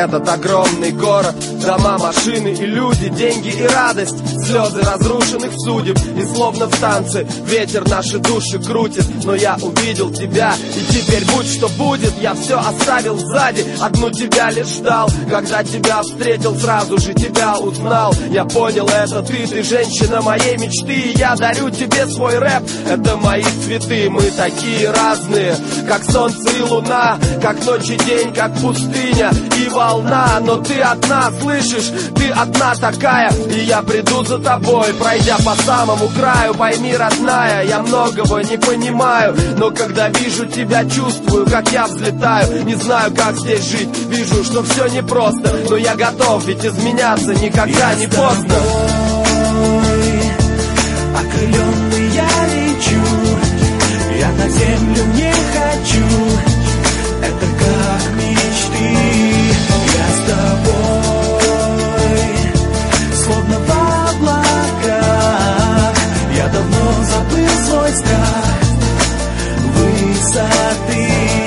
Этот огромный город, дома, машины и люди, деньги и радость, слезы разрушенных судеб. И словно в танце ветер наши души крутит. Но я увидел тебя, и теперь будь что будет, я все оставил сзади, одну тебя лишь ждал. Когда тебя встретил, сразу же тебя узнал. Я понял, это ты женщина моей мечты. И я дарю тебе свой рэп, это мои цветы. Мы такие разные, как солнце и луна, как ночь и день, как пустыня и волна. Но ты одна, слышишь, ты одна такая. И я приду за тобой, пройдя по самому краю. Пойми, родная, я многого не понимаю, но когда вижу тебя, чувствую, как я взлетаю. Не знаю, как здесь жить, вижу, что все непросто, но я готов, ведь изменяться никогда не поздно. Окрыленный я лечу, я на землю не хочу. Это как мечты. Я с тобой, словно в облаках. Я давно забыл свой страх высоты.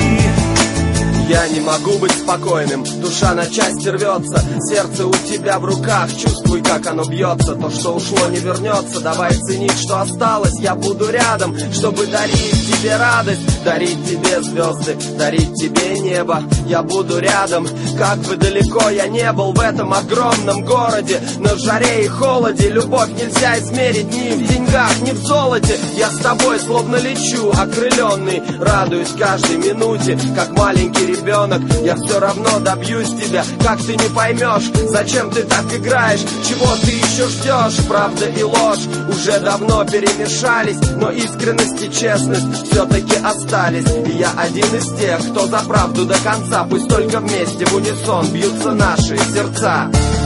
Я не могу быть спокойным, душа на части рвется. Сердце у тебя в руках, чувствуй, как оно бьется. То, что ушло, не вернется, давай ценить, что осталось. Я буду рядом, чтобы дарить тебе радость, дарить тебе звезды, дарить тебе небо. Я буду рядом, как бы далеко я не был в этом огромном городе. На жаре и холоде любовь нельзя измерить ни в деньгах, ни в золоте. Я с тобой словно лечу, окрыленный, радуюсь каждой минуте, как маленький ребенок. Я все равно добьюсь тебя, как ты не поймешь, зачем ты так играешь, чего ты еще ждешь. Правда и ложь уже давно перемешались, но искренность и честность все-таки остались. И я один из тех, кто за правду до конца. Пусть только вместе в унисон бьются наши сердца.